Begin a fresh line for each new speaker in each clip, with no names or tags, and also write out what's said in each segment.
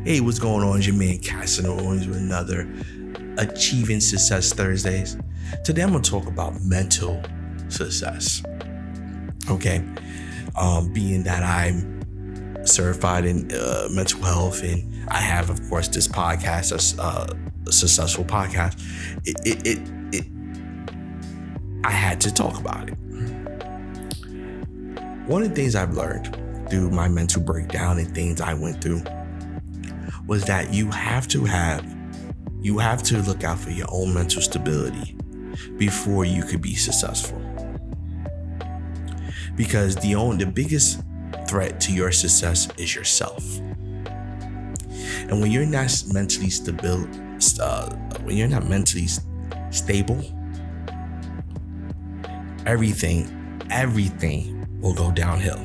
Hey, what's going on? It's your man Casanova with another Achieving Success Thursdays. Today I'm going to talk about mental success. Okay. Being that I'm certified in mental health, and I have, of course, this podcast, a successful podcast, I had to talk about it. One of the things I've learned through my mental breakdown and things I went through was that you have to look out for your own mental stability before you could be successful. Because the biggest threat to your success is yourself. And when you're not mentally stable, everything will go downhill.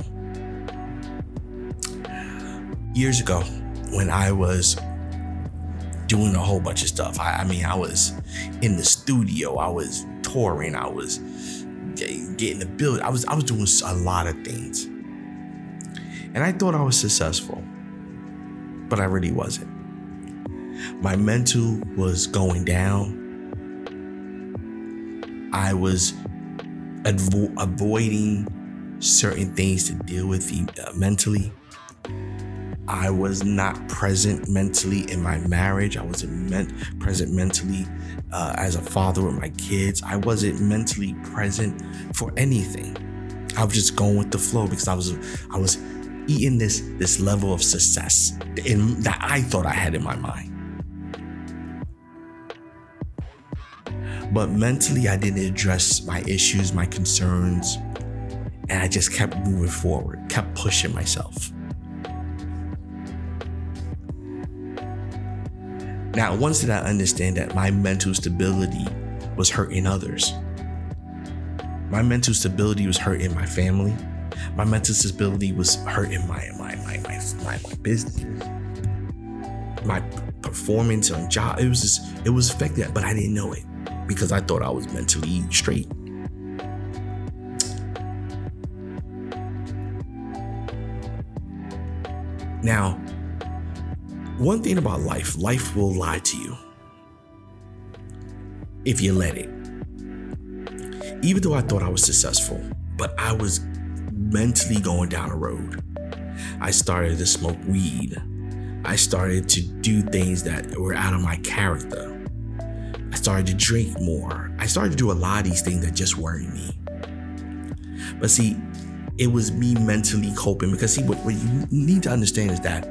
Years ago, when I was doing a whole bunch of stuff, I was in the studio, I was touring, I was getting the build, I was doing a lot of things. And I thought I was successful, but I really wasn't. My mental was going down. I was avoiding certain things to deal with mentally. I was not present mentally in my marriage. I wasn't present mentally as a father with my kids. I wasn't mentally present for anything. I was just going with the flow because I was eating this level of success that I thought I had in my mind. But mentally, I didn't address my issues, my concerns, and I just kept moving forward, kept pushing myself. Now, once did I understand that my mental stability was hurting others. My mental stability was hurting my family. My mental stability was hurting my business, my performance on job. It was affected, but I didn't know it because I thought I was mentally straight. Now, one thing about life will lie to you if you let it. Even though I thought I was successful, but I was mentally going down a road. I started to smoke weed. I started to do things that were out of my character. I started to drink more. I started to do a lot of these things that just weren't me. But see, it was me mentally coping because what you need to understand is that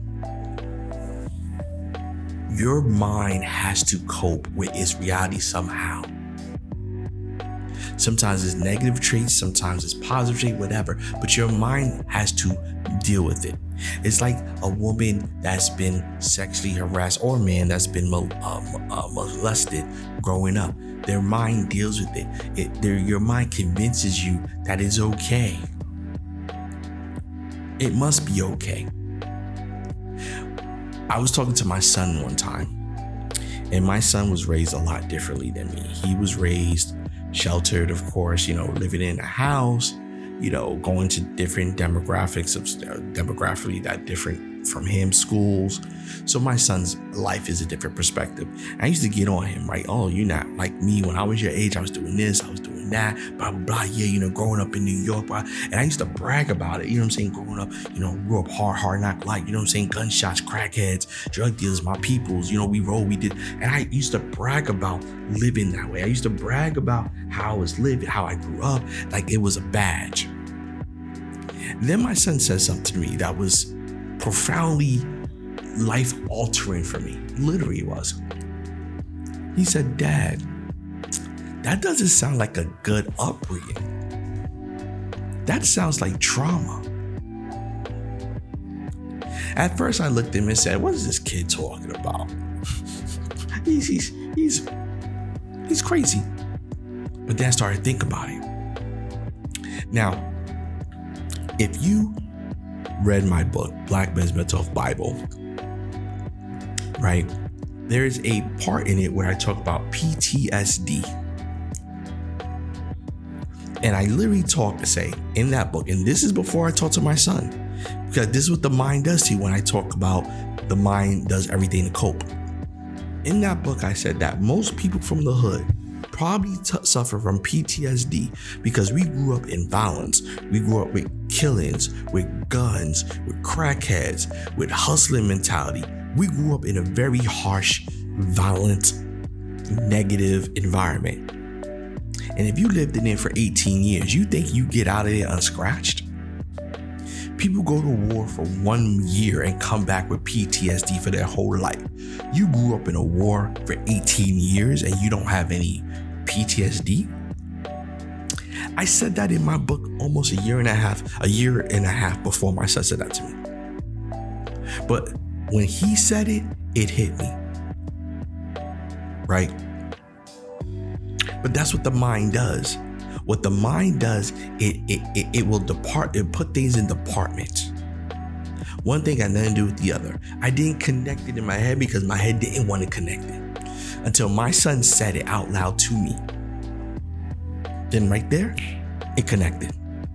your mind has to cope with its reality somehow. Sometimes it's negative traits, sometimes it's positive traits, whatever, but your mind has to deal with it. It's like a woman that's been sexually harassed or a man that's been molested growing up. Their mind deals with it. Your mind convinces you that it's okay. It must be okay. I was talking to my son one time, and my son was raised a lot differently than me. He was raised sheltered, of course, living in a house, going to different demographically that different from him, schools. So my son's life is a different perspective. I used to get on him, right? Oh, you're not like me. When I was your age, I was doing this, I was doing that, blah, blah, blah. Yeah, growing up in New York, blah. And I used to brag about it. You know what I'm saying? Growing up, grew up hard knock life. You know what I'm saying? Gunshots, crackheads, drug dealers, my peoples, we rolled, we did. And I used to brag about living that way. I used to brag about how I was living, how I grew up, like it was a badge. Then my son said something to me that was profoundly life-altering for me. Literally it was. He said, "Dad, that doesn't sound like a good upbringing. That sounds like trauma." At first I looked at him and said, "What is this kid talking about? He's crazy." But then I started thinking about it. Now, if you read my book, Black Men's Mental Health Bible, right? There's a part in it where I talk about PTSD. And I literally say in that book, and this is before I talk to my son, because this is what the mind does to you when I talk about the mind does everything to cope. In that book, I said that most people from the hood probably suffer from PTSD because we grew up in violence. We grew up with killings, with guns, with crackheads, with hustling mentality. We grew up in a very harsh, violent, negative environment. And if you lived in it for 18 years, you think you get out of there unscratched? People go to war for 1 year and come back with PTSD for their whole life. You grew up in a war for 18 years and you don't have any PTSD? I said that in my book almost a year and a half before my son said that to me. But when he said it, it hit me. Right? But that's what the mind does. What the mind does, it will put things in departments. One thing had nothing to do with the other. I didn't connect it in my head because my head didn't want to connect it until my son said it out loud to me. Then right there, it connected.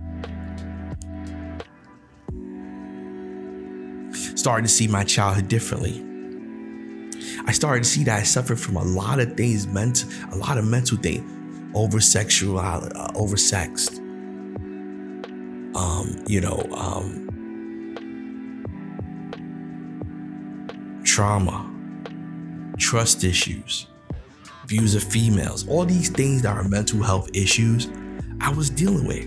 Started to see my childhood differently. I started to see that I suffered from a lot of things, a lot of mental things. Oversexed, trauma, trust issues, views of females, all these things that are mental health issues I was dealing with.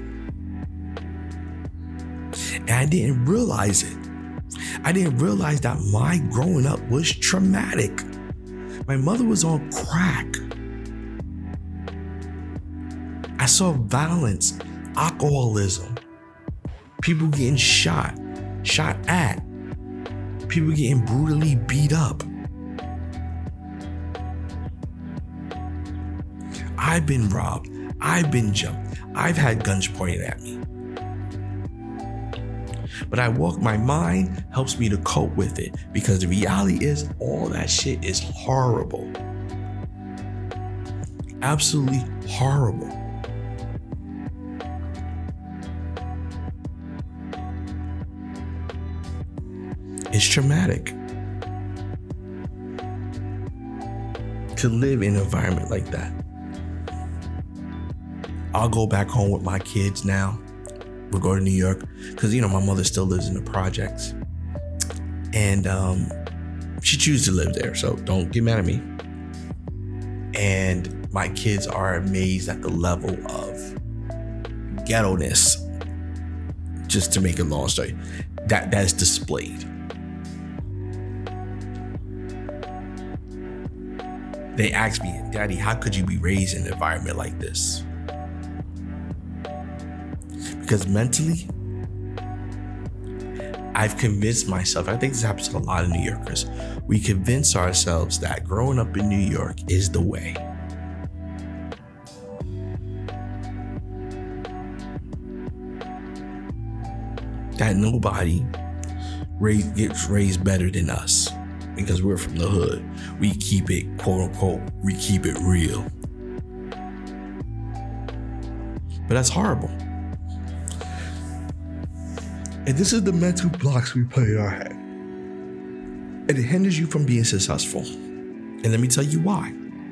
And I didn't realize it. I didn't realize that my growing up was traumatic. My mother was on crack. I saw violence, alcoholism, people getting shot at, people getting brutally beat up. I've been robbed. I've been jumped. I've had guns pointed at me. But my mind helps me to cope with it because the reality is all that shit is horrible. Absolutely horrible. It's traumatic to live in an environment like that. I'll go back home with my kids now. We'll go to New York because, my mother still lives in the projects. And she chooses to live there, so don't get mad at me. And my kids are amazed at the level of ghetto-ness, just to make a long story, that is displayed. They asked me, Daddy, how could you be raised in an environment like this? Because mentally, I've convinced myself, I think this happens to a lot of New Yorkers, we convince ourselves that growing up in New York is the way. That nobody gets raised better than us. Because we're from the hood. We keep it, quote unquote, we keep it real. But that's horrible. And this is the mental blocks we put in our head. And it hinders you from being successful. And let me tell you why.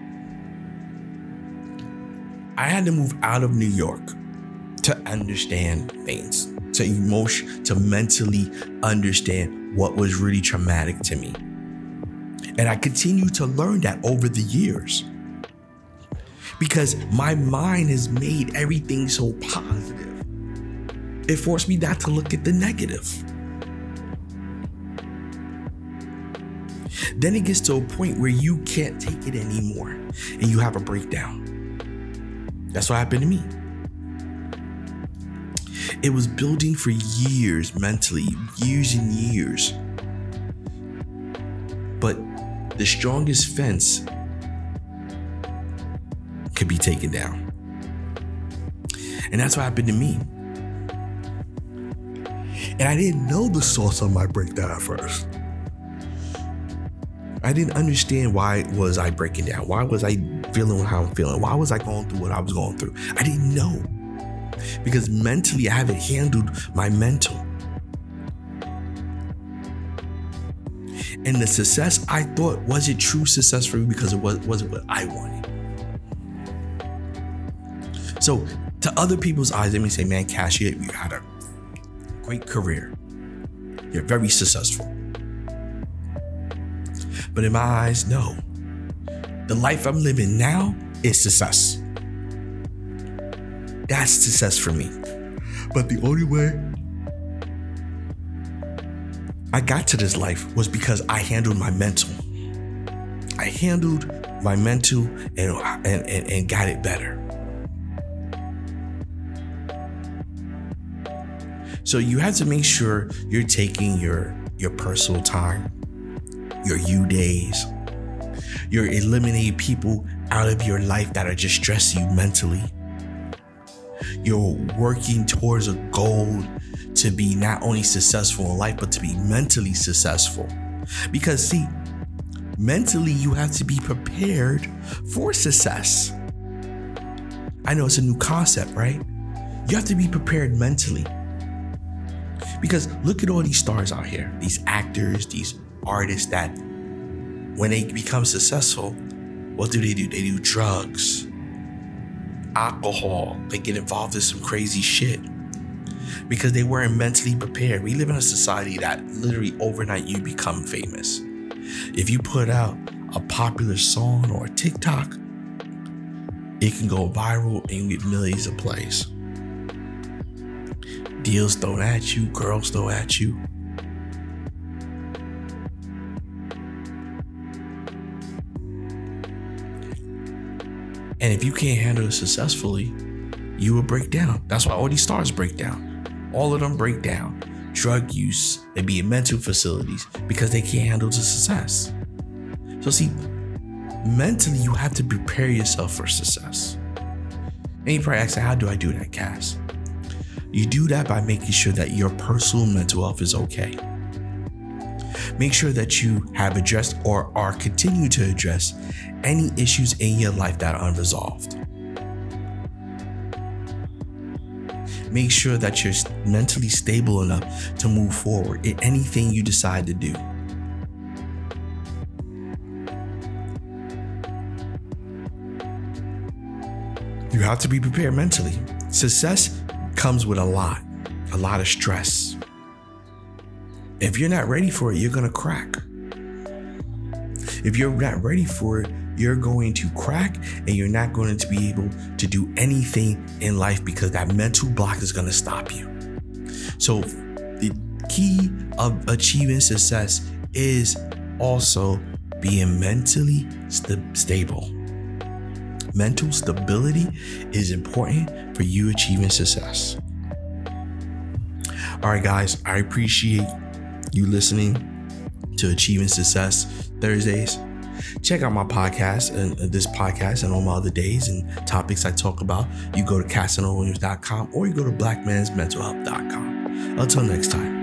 I had to move out of New York to understand things, to mentally understand what was really traumatic to me. And I continue to learn that over the years because my mind has made everything so positive. It forced me not to look at the negative. Then it gets to a point where you can't take it anymore and you have a breakdown. That's what happened to me. It was building for years mentally, years and years. But the strongest fence could be taken down. And that's what happened to me. And I didn't know the source of my breakdown at first. I didn't understand why was I breaking down. Why was I feeling how I'm feeling? Why was I going through what I was going through? I didn't know. Because mentally, I haven't handled my mental. And the success I thought wasn't true success for me because it wasn't what I wanted. So to other people's eyes, they may say, man, Cash, you had a great career. You're very successful. But in my eyes, no. The life I'm living now is success. That's success for me. But the only way I got to this life was because I handled my mental. I handled my mental and got it better. So you have to make sure you're taking your personal time, your you days. You're eliminating people out of your life that are just stressing you mentally. You're working towards a goal to be not only successful in life, but to be mentally successful. Because see, mentally you have to be prepared for success. I know it's a new concept, right? You have to be prepared mentally. Because look at all these stars out here, these actors, these artists that when they become successful, what do? They do drugs, alcohol. They get involved in some crazy shit because they weren't mentally prepared. We live in a society that literally overnight you become famous. If you put out a popular song or a TikTok, it can go viral and you get millions of plays. Deals thrown at you, girls throw at you. And if you can't handle it successfully, you will break down. That's why all these stars break down. All of them break down. Drug use, they be in mental facilities because they can't handle the success. So see, mentally you have to prepare yourself for success. And you probably ask, how do I do that, Cass? You do that by making sure that your personal mental health is okay. Make sure that you have addressed or are continue to address any issues in your life that are unresolved. Make sure that you're mentally stable enough to move forward in anything you decide to do. You have to be prepared mentally. Success comes with a lot of stress. If you're not ready for it, you're going to crack. If you're not ready for it, you're going to crack and you're not going to be able to do anything in life because that mental block is going to stop you. So the key of achieving success is also being mentally stable. Mental stability is important for you achieving success. All right, guys, I appreciate you listening to Achieving Success Thursdays. Check out my podcast and this podcast and all my other days and topics I talk about. You go to CasanoWilliams.com or you go to BlackMansMentalHealth.com. Until next time.